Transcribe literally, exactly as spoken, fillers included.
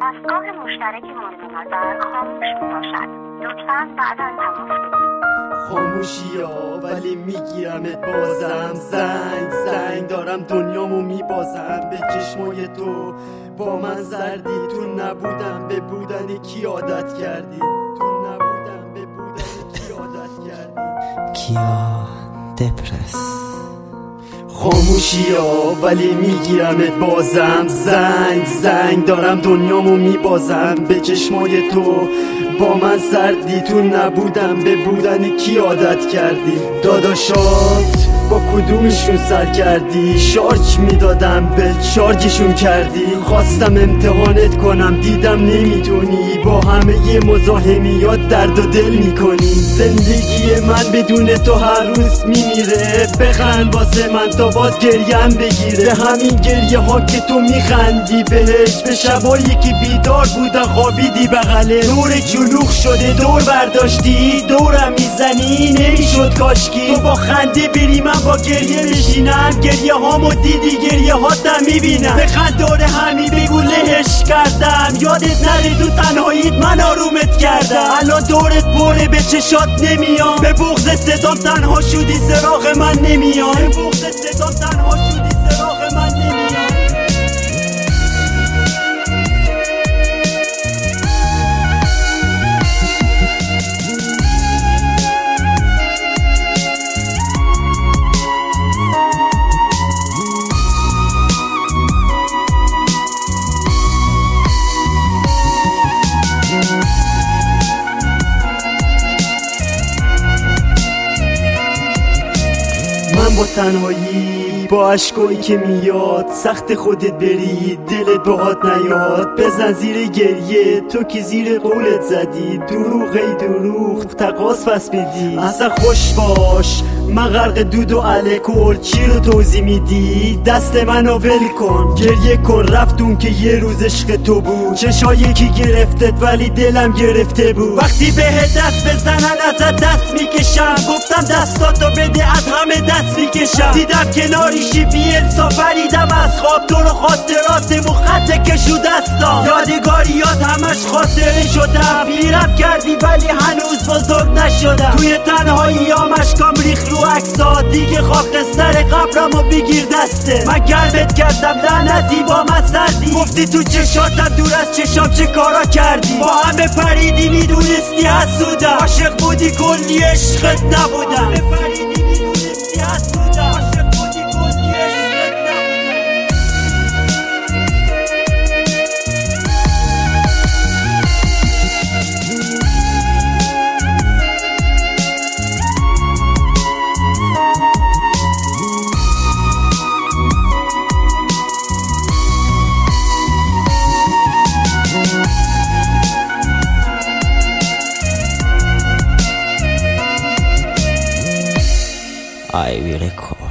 دستگاه مشترک مورد نظر خاموش میباشد. لطفاً بعداً تماس بگیرید. خاموشیا ولی میگیرمت بازم، زنگ زنگ دارم دنیامو میبازم به چشمای تو. با من زردی تو نبودم به بودن کی عادت کردی، تو نبودم به بودن کی عادت کردی. کیا دپرس. خاموشیا ولی میگیرمت بازم، زنگ زنگ دارم دنیامو میبازم به چشمای تو. با من سردی تو نبودم به بودن کی عادت کردی. داداشات با کدومشون سر کردی، شارژ میدادم به شارژشون کردی. خواستم امتحانت کنم دیدم نمیتونی، با همه ی مزاحمیات درد و دل میکنی. زندگی من بدون تو هر روز میمیره، بخند واسه من تا باز گریم بگیره. به همین گریه ها که تو میخندی بهش، به شبایی که بیدار بودم خوابیدی بغله. دور کلوخ شده دور برداشتی، دورم میزنی نمیشد کاشکی. تو با خنده بری من با گریه بشینم، گریه هامو دیدی گریه هاتم میبینم. بخند داره همی بگو لهش کردم، یادت نره تو تنهاییت من آرومت کردم. الان دورت پره به چشات نمیام، به بغض صدام تنها شدی سراغ من نمیام. به بغض صدام تنها شدی سراغ من نمیام. من با تنهایی با عشقایی که میاد، سخت خودت بری دلت باهات نیاد. بزن زیر گریه تو که زیر قولت زدی، دروغ ای دروغ تقاس پس بدی. اصلا خوش باش من غرق دود و الکل، چی رو توضیح میدی؟ دست منو ول کن گریه کن، رفتون که یه روز عشق تو بود. چشایی که گرفتت ولی دلم گرفته بود. وقتی بهت دست بزنن ازت دست میکشم، گفتم دستاتو بده از همه دست میکشم. دیدم کناریشی بی انصاف پریدم از خواب، تو رو خاطراتمو خطه کشو دستام. یادگاریات همش خاطره شدم، پیرم کردی ولی هنوز بزرگ نشدم. توی تنهایی آمشکام ریخ رو عکسا، دیگه خاکستر قبرمو بگیر دسته. من گرمت کردم لعنتی با من سردی، گفتی تو چشاتم دور از چشام چه کارا کردی. با همه پریدی میدونستی حسودم، عاشق بودی کلی عشقت نبودم. همه پریدی میدونستی حسودم، عاشق بودی کلی عشقت نبودم. I will record.